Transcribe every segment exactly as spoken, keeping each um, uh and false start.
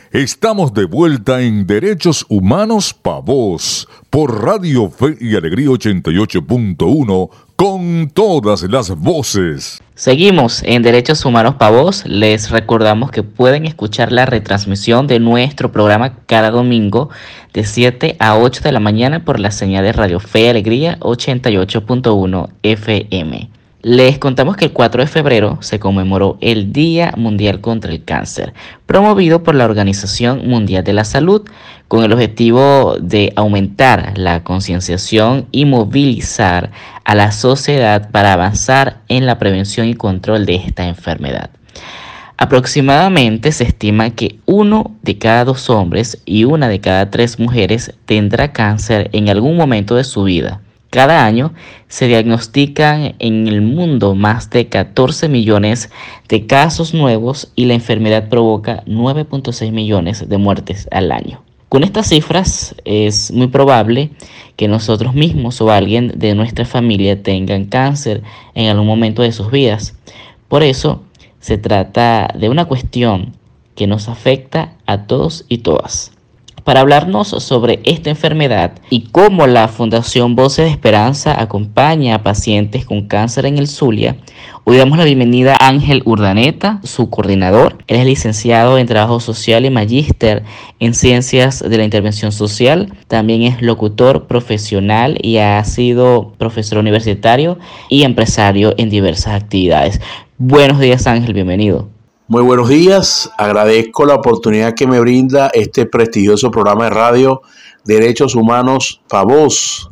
Estamos de vuelta en Derechos Humanos Pa' Vos, por Radio Fe y Alegría ochenta y ocho punto uno, con todas las voces. Seguimos en Derechos Humanos Pa' Vos. Les recordamos que pueden escuchar la retransmisión de nuestro programa cada domingo de siete a ocho de la mañana por la señal de Radio Fe y Alegría ochenta y ocho punto uno F M. Les contamos que el cuatro de febrero se conmemoró el Día Mundial contra el Cáncer, promovido por la Organización Mundial de la Salud, con el objetivo de aumentar la concienciación y movilizar a la sociedad para avanzar en la prevención y control de esta enfermedad. Aproximadamente se estima que uno de cada dos hombres y una de cada tres mujeres tendrá cáncer en algún momento de su vida. Cada año se diagnostican en el mundo más de catorce millones de casos nuevos y la enfermedad provoca nueve punto seis millones de muertes al año. Con estas cifras es muy probable que nosotros mismos o alguien de nuestra familia tengan cáncer en algún momento de sus vidas. Por eso se trata de una cuestión que nos afecta a todos y todas. Para hablarnos sobre esta enfermedad y cómo la Fundación Voces de Esperanza acompaña a pacientes con cáncer en el Zulia, hoy damos la bienvenida a Ángel Urdaneta, su coordinador. Él es licenciado en Trabajo Social y magíster en Ciencias de la Intervención Social. También es locutor profesional y ha sido profesor universitario y empresario en diversas actividades. Buenos días, Ángel, bienvenido. Muy buenos días, agradezco la oportunidad que me brinda este prestigioso programa de radio Derechos Humanos Pa' Vos,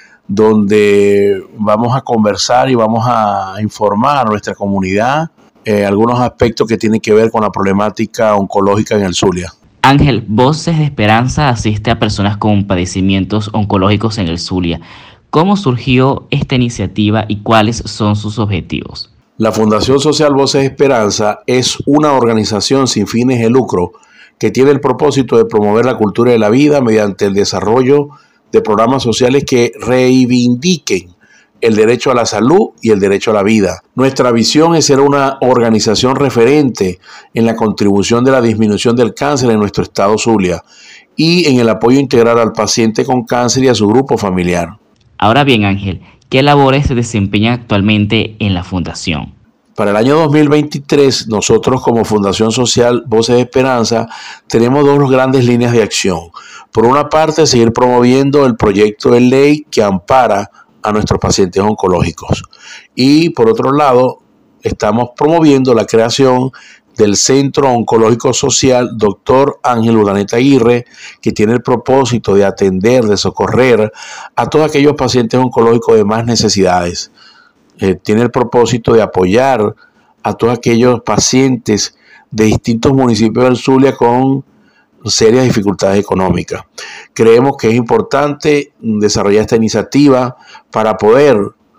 donde vamos a conversar y vamos a informar a nuestra comunidad eh, algunos aspectos que tienen que ver con la problemática oncológica en el Zulia. Ángel, Voces de Esperanza asiste a personas con padecimientos oncológicos en el Zulia. ¿Cómo surgió esta iniciativa y cuáles son sus objetivos? La Fundación Social Voces de Esperanza es una organización sin fines de lucro que tiene el propósito de promover la cultura de la vida mediante el desarrollo de programas sociales que reivindiquen el derecho a la salud y el derecho a la vida. Nuestra visión es ser una organización referente en la contribución de la disminución del cáncer en nuestro estado Zulia y en el apoyo integral al paciente con cáncer y a su grupo familiar. Ahora bien, Ángel, ¿qué labores se desempeñan actualmente en la Fundación? Para el año dos mil veintitrés, nosotros como Fundación Social Voces de Esperanza tenemos dos grandes líneas de acción. Por una parte, seguir promoviendo el proyecto de ley que ampara a nuestros pacientes oncológicos. Y por otro lado, estamos promoviendo la creación del Centro Oncológico Social Doctor Ángel Urdaneta Aguirre, que tiene el propósito de atender, de socorrer a todos aquellos pacientes oncológicos de más necesidades. Eh, tiene el propósito de apoyar a todos aquellos pacientes de distintos municipios del Zulia con serias dificultades económicas. Creemos que es importante desarrollar esta iniciativa para poder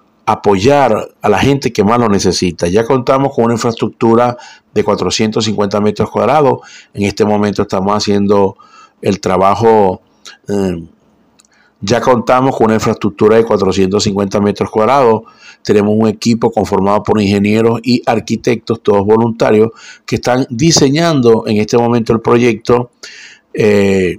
apoyar a la gente que más lo necesita. Ya contamos con una infraestructura de cuatrocientos cincuenta metros cuadrados. En este momento estamos haciendo el trabajo. Eh, ya contamos con una infraestructura de cuatrocientos cincuenta metros cuadrados. Tenemos un equipo conformado por ingenieros y arquitectos, todos voluntarios, que están diseñando en este momento el proyecto. Eh,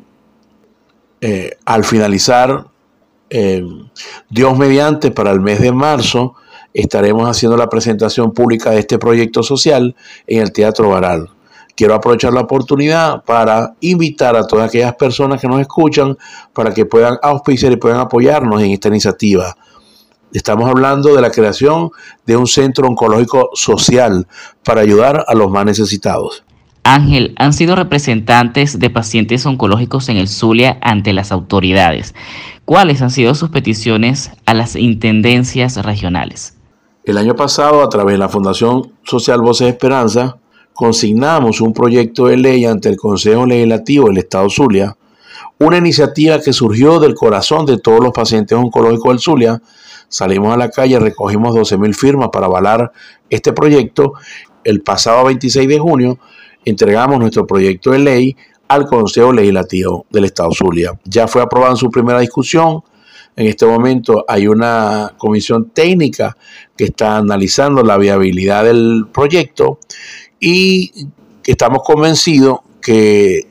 eh, al finalizar, Eh, Dios mediante, para el mes de marzo estaremos haciendo la presentación pública de este proyecto social en el Teatro Baral. Quiero aprovechar la oportunidad para invitar a todas aquellas personas que nos escuchan para que puedan auspiciar y puedan apoyarnos en esta iniciativa. Estamos hablando de la creación de un centro oncológico social para ayudar a los más necesitados. Ángel, han sido representantes de pacientes oncológicos en el Zulia ante las autoridades. ¿Cuáles han sido sus peticiones a las intendencias regionales? El año pasado, a través de la Fundación Social Voces de Esperanza, consignamos un proyecto de ley ante el Consejo Legislativo del Estado Zulia, una iniciativa que surgió del corazón de todos los pacientes oncológicos del Zulia. Salimos a la calle, recogimos doce mil firmas para avalar este proyecto. El pasado veintiséis de junio entregamos nuestro proyecto de ley al Consejo Legislativo del Estado Zulia. Ya fue aprobado en su primera discusión. En este momento hay una comisión técnica que está analizando la viabilidad del proyecto y estamos convencidos que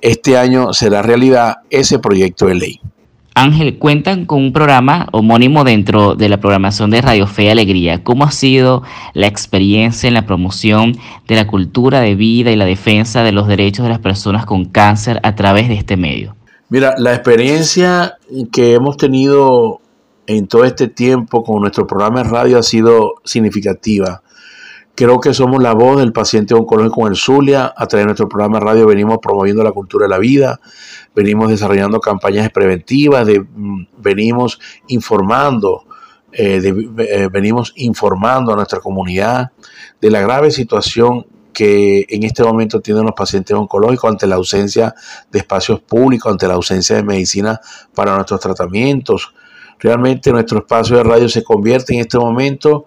este año será realidad ese proyecto de ley. Ángel, cuentan con un programa homónimo dentro de la programación de Radio Fe y Alegría. ¿Cómo ha sido la experiencia en la promoción de la cultura de vida y la defensa de los derechos de las personas con cáncer a través de este medio? Mira, la experiencia que hemos tenido en todo este tiempo con nuestro programa de radio ha sido significativa. Creo que somos la voz del paciente oncológico en el Zulia. A través de nuestro programa de radio venimos promoviendo la cultura de la vida, venimos desarrollando campañas preventivas, de, venimos informando, eh, de, eh, venimos informando a nuestra comunidad de la grave situación que en este momento tienen los pacientes oncológicos ante la ausencia de espacios públicos, ante la ausencia de medicina para nuestros tratamientos. Realmente nuestro espacio de radio se convierte en este momento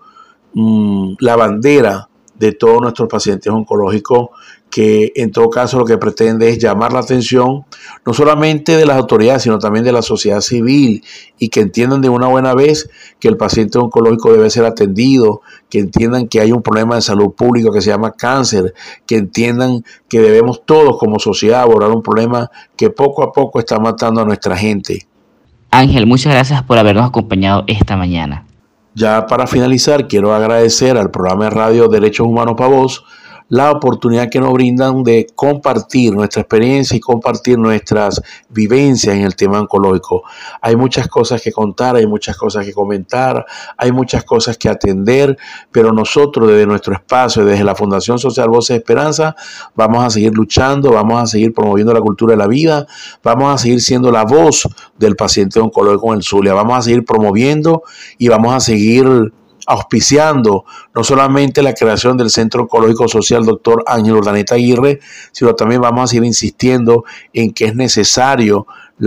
la bandera de todos nuestros pacientes oncológicos, que en todo caso lo que pretende es llamar la atención no solamente de las autoridades, sino también de la sociedad civil, y que entiendan de una buena vez que el paciente oncológico debe ser atendido, que entiendan que hay un problema de salud pública que se llama cáncer, que entiendan que debemos todos como sociedad abordar un problema que poco a poco está matando a nuestra gente. Ángel, muchas gracias por habernos acompañado esta mañana. Ya para finalizar, quiero agradecer al programa de radio Derechos Humanos para Vos la oportunidad que nos brindan de compartir nuestra experiencia y compartir nuestras vivencias en el tema oncológico. Hay muchas cosas que contar, hay muchas cosas que comentar, hay muchas cosas que atender, pero nosotros desde nuestro espacio, desde la Fundación Social Voces de Esperanza, vamos a seguir luchando, vamos a seguir promoviendo la cultura de la vida, vamos a seguir siendo la voz del paciente oncológico en el Zulia, vamos a seguir promoviendo y vamos a seguir auspiciando no solamente la creación del Centro Oncológico Social Doctor Ángel Urdaneta Aguirre, sino también vamos a seguir insistiendo en que es necesario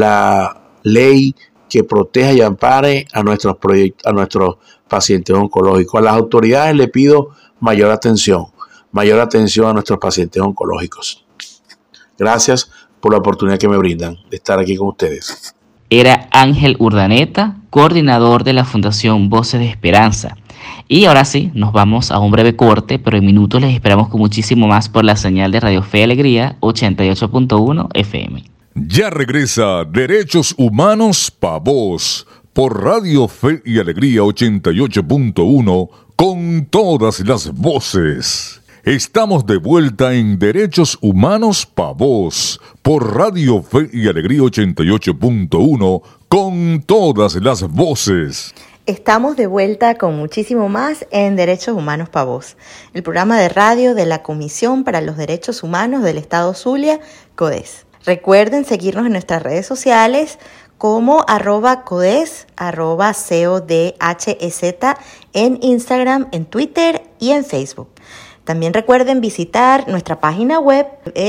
la ley que proteja y ampare a nuestros proyectos, a nuestros pacientes oncológicos. A las autoridades le pido mayor atención, mayor atención a nuestros pacientes oncológicos. Gracias por la oportunidad que me brindan de estar aquí con ustedes. Era Ángel Urdaneta, coordinador de la Fundación Voces de Esperanza. Y ahora sí, nos vamos a un breve corte, pero en minutos les esperamos con muchísimo más por la señal de Radio Fe y Alegría ochenta y ocho punto uno F M. Ya regresa Derechos Humanos Pa' Vos por Radio Fe y Alegría ochenta y ocho punto uno con todas las voces. Estamos de vuelta en Derechos Humanos Pa' Vos por Radio Fe y Alegría ochenta y ocho punto uno con todas las voces. Estamos de vuelta con muchísimo más en Derechos Humanos Pa' Vos, el programa de radio de la Comisión para los Derechos Humanos del Estado Zulia, CODES. Recuerden seguirnos en nuestras redes sociales como arroba CODES, arroba C O D H E Z en Instagram, en Twitter y en Facebook. También recuerden visitar nuestra página web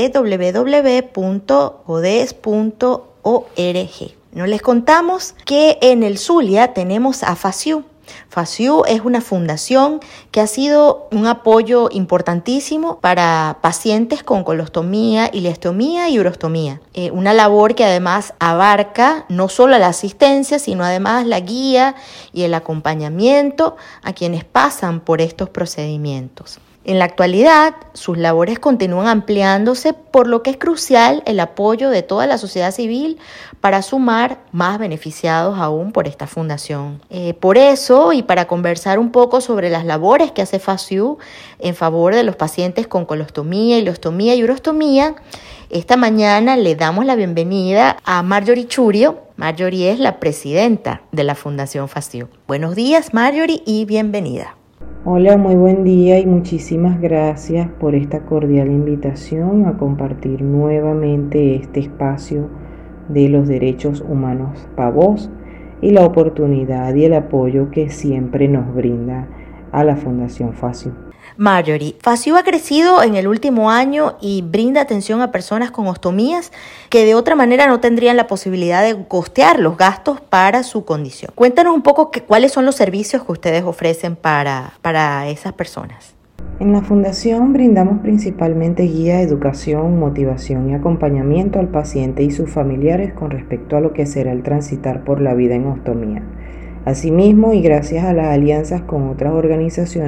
w w w punto codes punto org. Nos les contamos que en el Zulia tenemos a FACIU. FACIU es una fundación que ha sido un apoyo importantísimo para pacientes con colostomía, ileostomía y urostomía. Eh, una labor que además abarca no solo la asistencia, sino además la guía y el acompañamiento a quienes pasan por estos procedimientos. En la actualidad, sus labores continúan ampliándose, por lo que es crucial el apoyo de toda la sociedad civil para sumar más beneficiados aún por esta fundación. Eh, por eso, y para conversar un poco sobre las labores que hace FACIU en favor de los pacientes con colostomía, ileostomía y urostomía, esta mañana le damos la bienvenida a Marjorie Churio. Marjorie es la presidenta de la Fundación FACIU. Buenos días, Marjorie, y bienvenida. Hola, muy buen día y muchísimas gracias por esta cordial invitación a compartir nuevamente este espacio de los derechos humanos Pa' Vos y la oportunidad y el apoyo que siempre nos brinda a la Fundación FACIU. Marjorie, FACIU ha crecido en el último año y brinda atención a personas con ostomías que de otra manera no tendrían la posibilidad de costear los gastos para su condición. Cuéntanos un poco que, cuáles son los servicios que ustedes ofrecen para, para esas personas. En la Fundación brindamos principalmente guía, educación, motivación y acompañamiento al paciente y sus familiares con respecto a lo que será el transitar por la vida en ostomía. Asimismo, y gracias a las alianzas con otras organizaciones,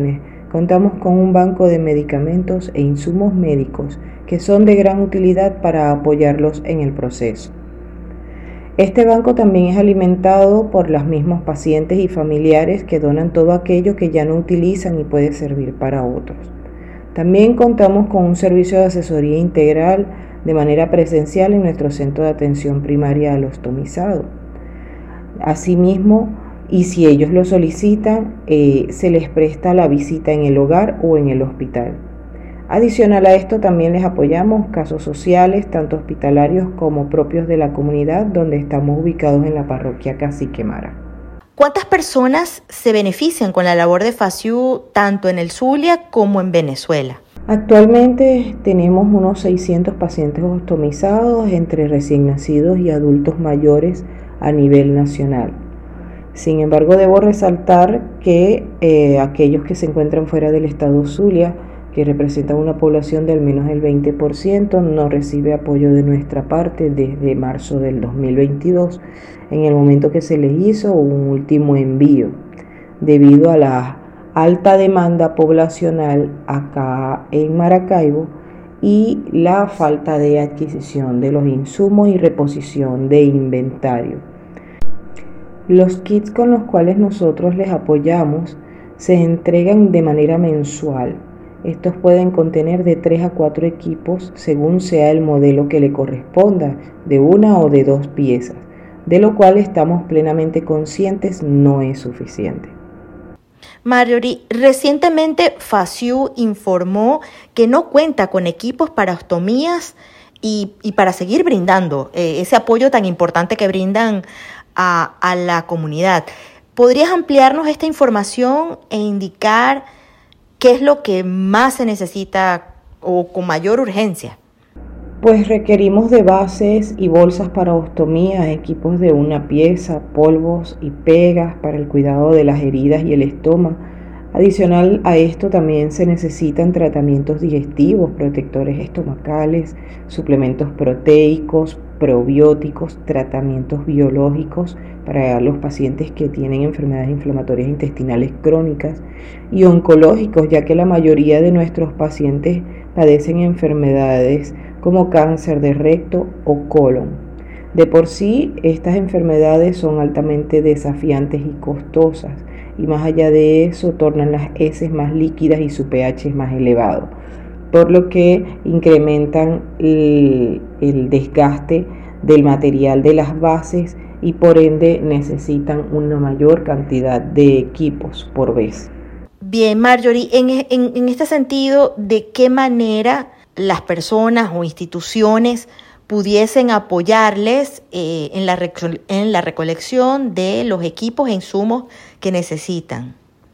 Contamos con un banco de medicamentos e insumos médicos que son de gran utilidad para apoyarlos en el proceso. Este banco también es alimentado por los mismos pacientes y familiares que donan todo aquello que ya no utilizan y puede servir para otros. También contamos con un servicio de asesoría integral de manera presencial en nuestro centro de atención primaria al ostomizado. Asimismo, y si ellos lo solicitan, eh, se les presta la visita en el hogar o en el hospital. Adicional a esto, también les apoyamos casos sociales, tanto hospitalarios como propios de la comunidad, donde estamos ubicados en la parroquia Cacique Mara. ¿Cuántas personas se benefician con la labor de FASIU tanto en el Zulia como en Venezuela? Actualmente tenemos unos seiscientos pacientes ostomizados entre recién nacidos y adultos mayores a nivel nacional. Sin embargo, debo resaltar que eh, aquellos que se encuentran fuera del estado Zulia, que representan una población de al menos el veinte por ciento, no recibe apoyo de nuestra parte desde marzo del dos mil veintidós, en el momento que se les hizo un último envío, debido a la alta demanda poblacional acá en Maracaibo y la falta de adquisición de los insumos y reposición de inventario. Los kits con los cuales nosotros les apoyamos se entregan de manera mensual. Estos pueden contener de tres a cuatro equipos según sea el modelo que le corresponda, de una o de dos piezas, de lo cual estamos plenamente conscientes no es suficiente. Marjorie, recientemente FASIU informó que no cuenta con equipos para ostomías y, y para seguir brindando eh, ese apoyo tan importante que brindan a, a la comunidad. ¿Podrías ampliarnos esta información e indicar qué es lo que más se necesita o con mayor urgencia? Pues requerimos de bases y bolsas para ostomía, equipos de una pieza, polvos y pegas para el cuidado de las heridas y el estómago. Adicional a esto también se necesitan tratamientos digestivos, protectores estomacales, suplementos proteicos, probióticos, tratamientos biológicos para los pacientes que tienen enfermedades inflamatorias intestinales crónicas y oncológicos, ya que la mayoría de nuestros pacientes padecen enfermedades como cáncer de recto o colon. De por sí, estas enfermedades son altamente desafiantes y costosas, y más allá de eso tornan las heces más líquidas y su pH más elevado, por lo que incrementan el, el desgaste del material de las bases y por ende necesitan una mayor cantidad de equipos por vez. Bien, Marjorie, en, en, en este sentido, ¿de qué manera las personas o instituciones pudiesen apoyarles eh, en, la reco- en la recolección de los equipos e insumos que necesitan?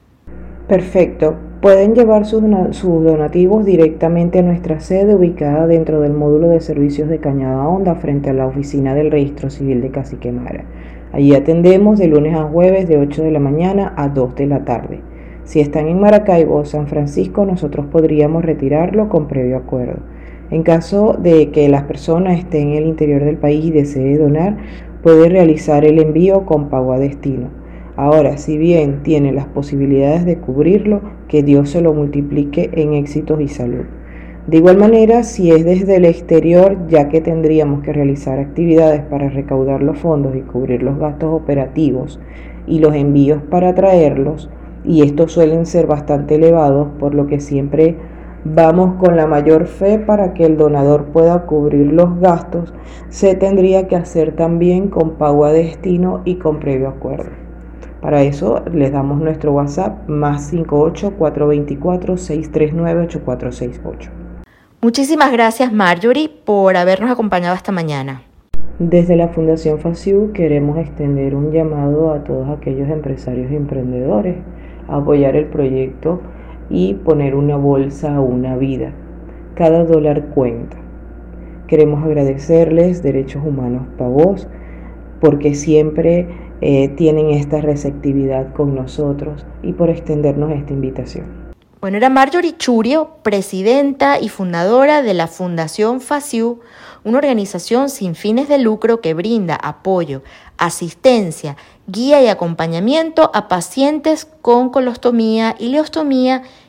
Perfecto. Pueden llevar sus, sus donativos directamente a nuestra sede ubicada dentro del módulo de servicios de Cañada Honda frente a la oficina del Registro Civil de Cacique Mara. Allí atendemos de lunes a jueves de ocho de la mañana a dos de la tarde. Si están en Maracaibo o San Francisco, nosotros podríamos retirarlo con previo acuerdo. En caso de que las personas estén en el interior del país y desee donar, puede realizar el envío con pago a destino. Ahora, si bien tiene las posibilidades de cubrirlo, que Dios se lo multiplique en éxitos y salud. De igual manera, si es desde el exterior, ya que tendríamos que realizar actividades para recaudar los fondos y cubrir los gastos operativos y los envíos para traerlos, y estos suelen ser bastante elevados, por lo que siempre vamos con la mayor fe para que el donador pueda cubrir los gastos, se tendría que hacer también con pago a destino y con previo acuerdo. Para eso les damos nuestro WhatsApp más cinco ocho cuatro dos cuatro seis tres nueve ocho cuatro seis ocho. Muchísimas gracias, Marjorie, por habernos acompañado esta mañana. Desde la Fundación FASIU queremos extender un llamado a todos aquellos empresarios y emprendedores a apoyar el proyecto y poner una bolsa a una vida. Cada dólar cuenta. Queremos agradecerles Derechos Humanos Pavós porque siempre eh, tienen esta receptividad con nosotros y por extendernos esta invitación. Bueno, era Marjorie Churio, presidenta y fundadora de la Fundación FASIU, una organización sin fines de lucro que brinda apoyo, asistencia, guía y acompañamiento a pacientes con colostomía, ileostomía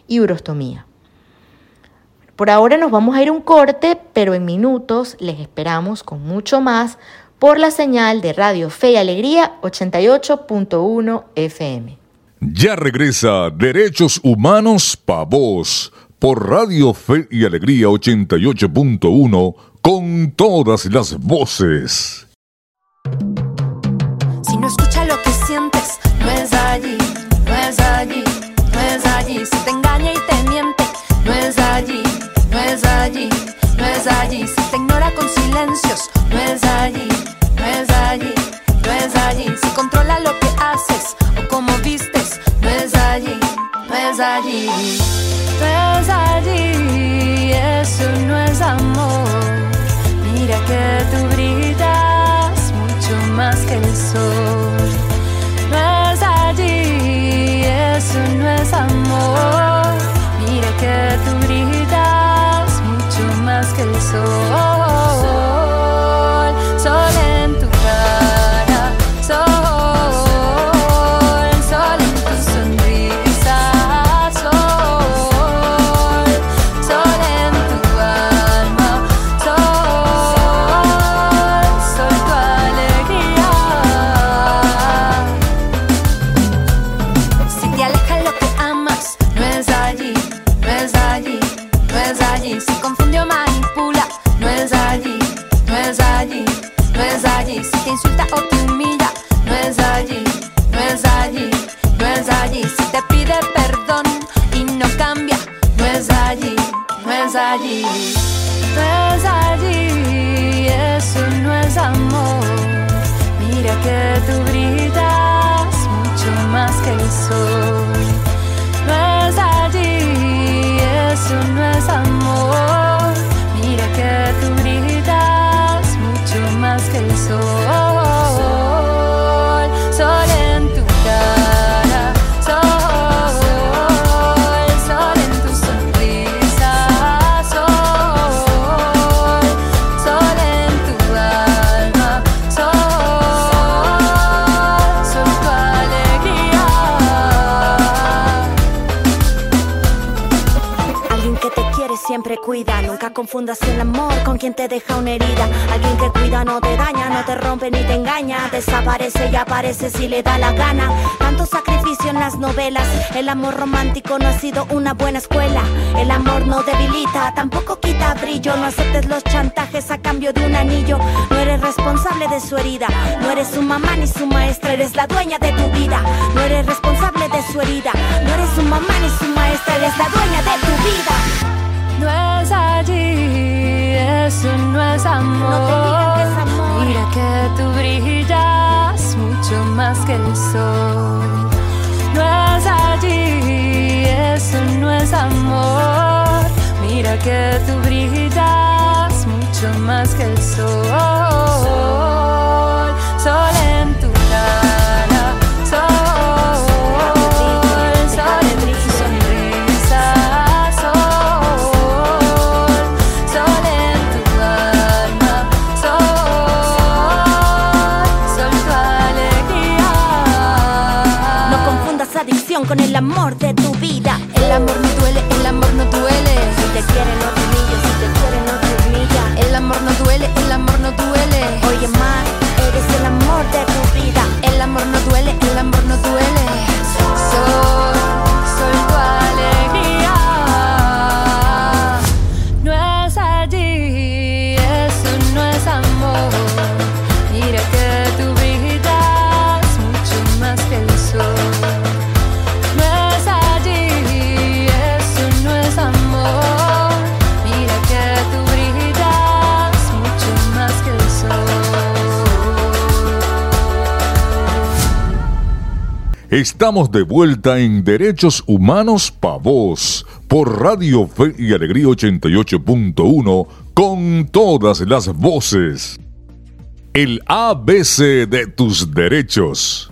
y urostomía. Por ahora nos vamos a ir a un corte, pero en minutos les esperamos con mucho más por la señal de Radio Fe y Alegría ochenta y ocho punto uno F M. Ya regresa Derechos Humanos Pa' Vos por Radio Fe y Alegría ochenta y ocho punto uno con todas las voces. Si no escuchas lo que sientes, no es allí, no es allí, no es allí. Si te engaña y te miente, no es allí, no es allí, no es allí. Si te ignora con silencios, no es allí, no es allí, no es allí. Si controla lo que haces o cómo vistes, no es allí, no es allí, no es allí. Eso no es amor. Mira que tú brillas mucho más que el sol. No es allí, eso no es amor. Mira que tú brillas mucho más que el sol. Sol en tu cara, sol, sol en tu sonrisa, sol, sol en tu alma, sol, sol tu alegría. Si te alejas lo que amas, no es allí, no es allí, no es allí. Si confunde o manipula, no es allí, no es allí, no es allí. Si te insulta o te humilla, no es allí, no es allí, no es allí. Si te pide perdón y no cambia, no es allí, no es allí, no es allí. Eso no es amor. Mira que tú brillas mucho más que el sol. No es allí, eso no es amor. Mira que tú brillas mucho más que el sol. Sol en tu cara, sol, sol en tu sonrisa, sol, sol en tu alma, sol, sol tu alegría. Alguien que te quiere siempre cuida, nunca confundas el amor con quien te deja una herida. Alguien que cuida no te daña, no te rompe ni te engaña. Desaparece y aparece si le da la gana. Tanto sacrificio en las novelas, el amor romántico no ha sido una buena escuela. El amor no debilita, tampoco quita brillo. No aceptes los chantajes a cambio de un anillo. No eres responsable de su herida, no eres su mamá ni su maestra, eres la dueña de tu vida. No eres responsable de su herida, no eres su mamá ni su maestra, eres la dueña de tu vida. No es allí, eso no es amor. No te digan que es amor. Mira que tú brillas mucho más que el sol. No es allí, eso no es amor. Mira que tú brillas mucho más que el sol. Sol en tu cara, sol, sol en tu sonrisa, sol, sol en tu alma, sol, sol tu alegría. No confundas adicción con el amor de tu vida. El amor no duele, el amor no duele. Si te quieren no te humilles, si te quieren no te humilla. El amor no duele, el amor no duele. Oye más, eres el amor de tu vida. El amor no duele, el amor no duele. Sol, sol tu alegría. No es allí, eso no es amor. Mira que tú brillas mucho más que el sol. No es allí, eso no es amor. Mira que tú brillas mucho más que el sol. Estamos de vuelta en Derechos Humanos Pa' Vos por Radio Fe y Alegría ochenta y ocho punto uno con todas las voces. El A B C de tus derechos.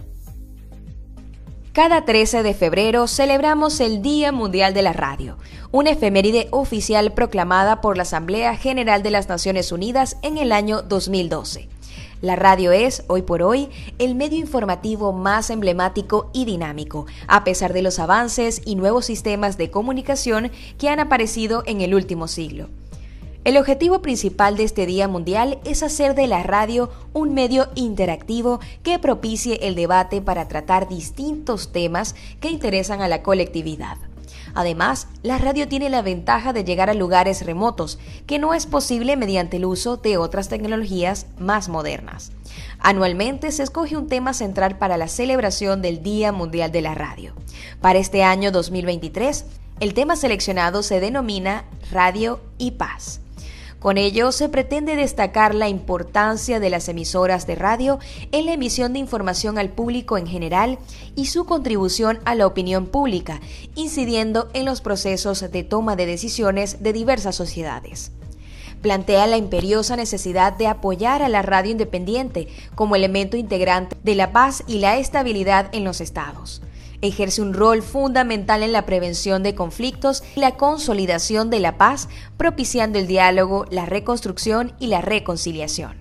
Cada trece de febrero celebramos el Día Mundial de la Radio, una efeméride oficial proclamada por la Asamblea General de las Naciones Unidas en el año dos mil doce. La radio es, hoy por hoy, el medio informativo más emblemático y dinámico, a pesar de los avances y nuevos sistemas de comunicación que han aparecido en el último siglo. El objetivo principal de este Día Mundial es hacer de la radio un medio interactivo que propicie el debate para tratar distintos temas que interesan a la colectividad. Además, la radio tiene la ventaja de llegar a lugares remotos, que no es posible mediante el uso de otras tecnologías más modernas. Anualmente se escoge un tema central para la celebración del Día Mundial de la Radio. Para este año dos mil veintitrés, el tema seleccionado se denomina Radio y Paz. Con ello, se pretende destacar la importancia de las emisoras de radio en la emisión de información al público en general y su contribución a la opinión pública, incidiendo en los procesos de toma de decisiones de diversas sociedades. Plantea la imperiosa necesidad de apoyar a la radio independiente como elemento integrante de la paz y la estabilidad en los estados. Ejerce un rol fundamental en la prevención de conflictos y la consolidación de la paz, propiciando el diálogo, la reconstrucción y la reconciliación.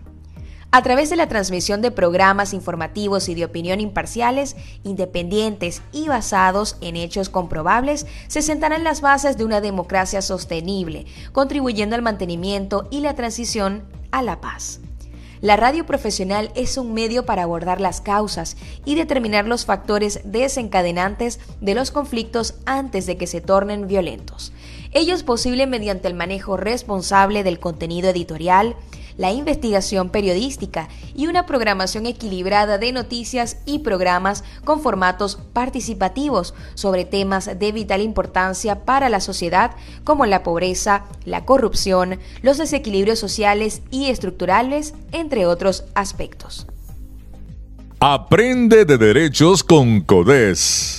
A través de la transmisión de programas informativos y de opinión imparciales, independientes y basados en hechos comprobables, se sentarán las bases de una democracia sostenible, contribuyendo al mantenimiento y la transición a la paz. La radio profesional es un medio para abordar las causas y determinar los factores desencadenantes de los conflictos antes de que se tornen violentos. Ello es posible mediante el manejo responsable del contenido editorial, la investigación periodística y una programación equilibrada de noticias y programas con formatos participativos sobre temas de vital importancia para la sociedad como la pobreza, la corrupción, los desequilibrios sociales y estructurales, entre otros aspectos. Aprende de derechos con CODES.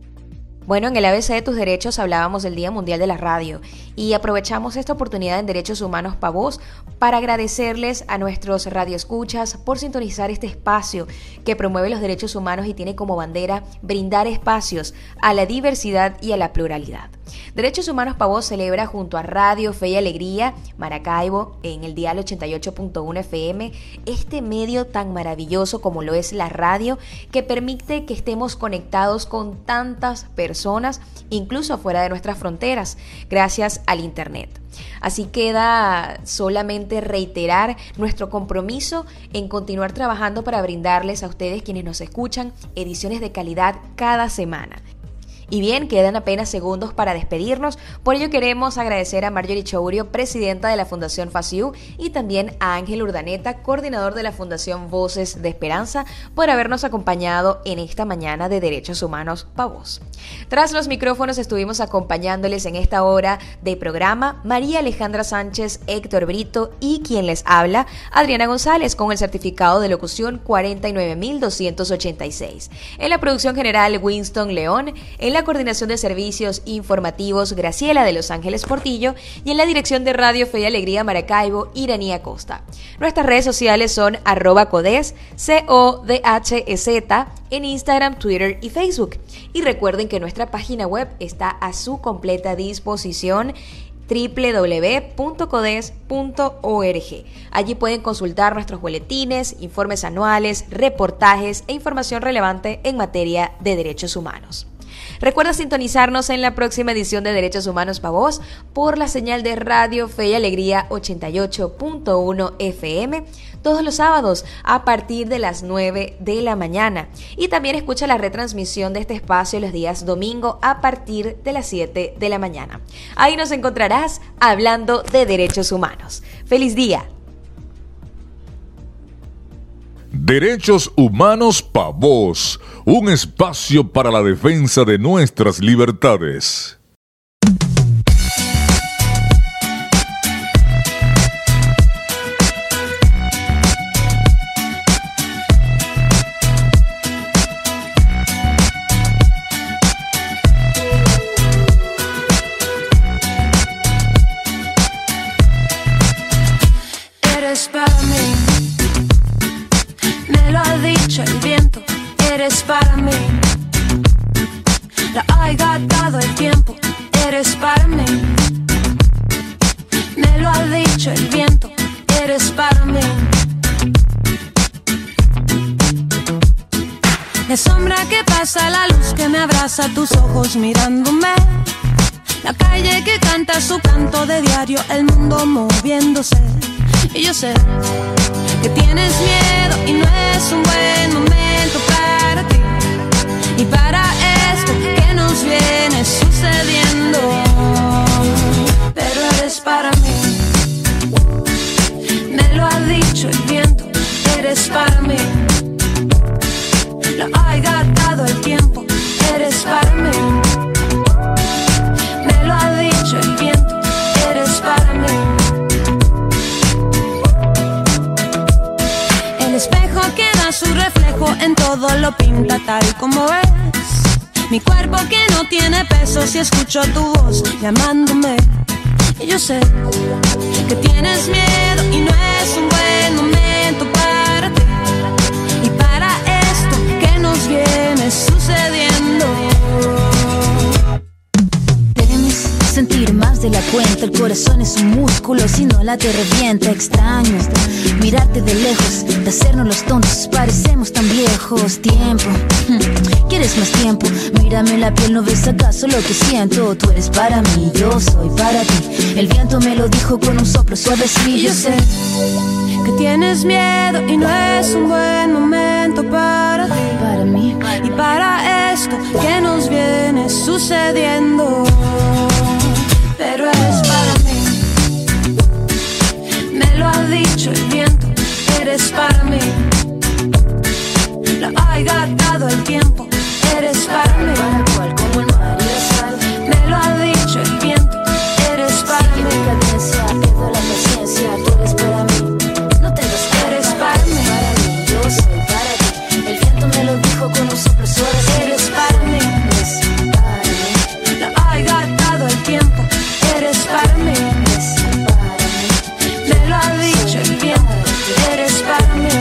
Bueno, en el A B C de tus derechos hablábamos del Día Mundial de la Radio y aprovechamos esta oportunidad en Derechos Humanos Pa' Vos para agradecerles a nuestros radioescuchas por sintonizar este espacio que promueve los derechos humanos y tiene como bandera brindar espacios a la diversidad y a la pluralidad. Derechos Humanos Pa' Vos celebra junto a Radio Fe y Alegría Maracaibo en el dial ochenta y ocho punto uno F M este medio tan maravilloso como lo es la radio, que permite que estemos conectados con tantas personas, incluso fuera de nuestras fronteras, gracias al Internet. Así queda solamente reiterar nuestro compromiso en continuar trabajando para brindarles a ustedes, quienes nos escuchan, ediciones de calidad cada semana. Y bien, quedan apenas segundos para despedirnos, por ello queremos agradecer a Marjorie Chourio, presidenta de la Fundación FACIU, y también a Ángel Urdaneta, coordinador de la Fundación Voces de Esperanza, por habernos acompañado en esta mañana de Derechos Humanos Pa' Vos. Tras los micrófonos estuvimos acompañándoles en esta hora de programa María Alejandra Sánchez, Héctor Brito y quien les habla, Adriana González, con el certificado de locución cuarenta y nueve mil doscientos ochenta y seis. En la producción general, Winston León, en la coordinación de servicios informativos, Graciela de Los Ángeles Portillo, y en la dirección de Radio Fe y Alegría Maracaibo, Iranía Costa. Nuestras redes sociales son arroba codes, C O D H E Z, en Instagram, Twitter y Facebook. Y recuerden que nuestra página web está a su completa disposición, doble u doble u doble u punto codes punto org. Allí pueden consultar nuestros boletines, informes anuales, reportajes e información relevante en materia de derechos humanos. Recuerda sintonizarnos en la próxima edición de Derechos Humanos Pa' Vos por la señal de Radio Fe y Alegría ochenta y ocho punto uno F M todos los sábados a partir de las nueve de la mañana. Y también escucha la retransmisión de este espacio los días domingo a partir de las siete de la mañana. Ahí nos encontrarás hablando de derechos humanos. ¡Feliz día! Derechos Humanos Pa' Vos, un espacio para la defensa de nuestras libertades. Eres para mí, me lo ha dicho el viento, eres para mí. La ha dado el tiempo, eres para mí. Me lo ha dicho el viento, eres para mí. casa, la luz que me abraza, tus ojos mirándome. La calle que canta su canto de diario, el mundo moviéndose. Y yo sé que tienes miedo y no es un buen momento para ti. Y para esto que nos viene sucediendo. Pero eres para mí, me lo ha dicho el viento. Eres para mí, lo ha gastado el tiempo. Eres para mí, me lo ha dicho el viento. Eres para mí. El espejo que da su reflejo en todo lo pinta tal como es. Mi cuerpo que no tiene peso si escucho tu voz llamándome. Y yo sé que tienes miedo y no es un buen momento para ti. Y para esto que nos viene sucediendo. Temes sentir más de la cuenta. El corazón es un músculo, si no la te revienta. Extraño mirarte de lejos, de hacernos los tontos, parecemos tan viejos. Tiempo, ¿quieres más tiempo? Mírame la piel, ¿no ves acaso lo que siento? Tú eres para mí, yo soy para ti. El viento me lo dijo con un soplo suave, sí, yo sé que tienes miedo y no es un buen momento para ti. Para mí y para esto que nos viene sucediendo. Pero eres para mí, me lo ha dicho el viento. Eres para mí, lo ha gastado el tiempo. Eres para mí, cual como el mar y la sal. Me lo ha dicho el viento. Eres para Sigue mí, mi cadencia, pierdo la paciencia. Tú eres para mí, no tengas cara. Eres para mí, para mí, yo soy para ti. El viento me lo dijo con un soplo suave. Eres para mí, eres para mí, lo ha gastado el tiempo. Eres para mí, eres para mí. me lo ha dicho el viento. Eres para mí,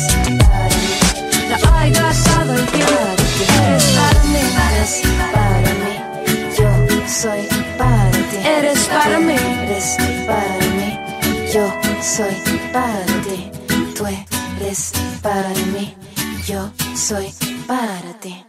lo ha gastado el tiempo. Eres para mí, Eres para mí, yo soy para ti. Eres para mí, Eres para mí, yo soy para ti. Tú eres para mí, yo soy para ti.